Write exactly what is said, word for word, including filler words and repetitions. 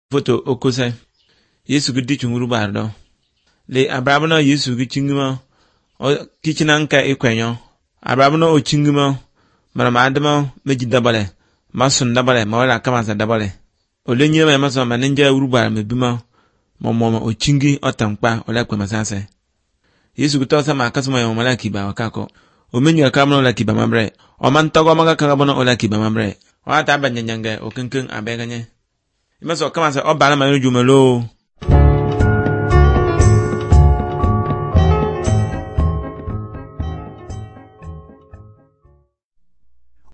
Foto okose Yesu gidi chunguru bardo le abrabno Yesu gi chingimo o kichinanka ikwenyo abrabno o chingimo mara madamo meji dabale masun dabale mawala kama sa dabale o lenye ma maso maninja urubar mebima momo o chingi o tankpa o la kwema sase Yesu gito sama kasuma yo malaki ba wakako o menyo kamno la kiba mambre o man togo maga kagabono o la kiba mambre o ata banyanyange o kinkin abeganye imaso kama sa o bala ma jumelo